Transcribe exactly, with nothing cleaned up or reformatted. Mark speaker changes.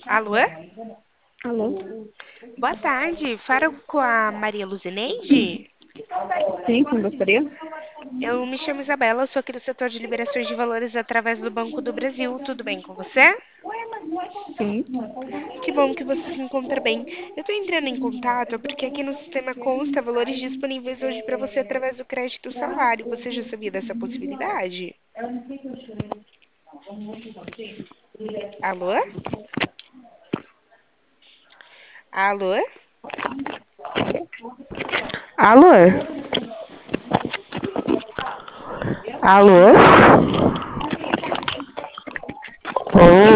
Speaker 1: Alô?
Speaker 2: Alô?
Speaker 1: Boa tarde. Falo com a Maria Luzineide?
Speaker 2: Sim, quem gostaria?
Speaker 1: Eu me chamo Isabela, sou aqui do setor de liberações de valores através do Banco do Brasil. Tudo bem com você?
Speaker 2: Sim.
Speaker 1: Que bom que você se encontra bem. Eu estou entrando em contato porque aqui no sistema consta valores disponíveis hoje para você através do crédito salário. Você já sabia dessa possibilidade? Alô? Alô? Alô? Alô?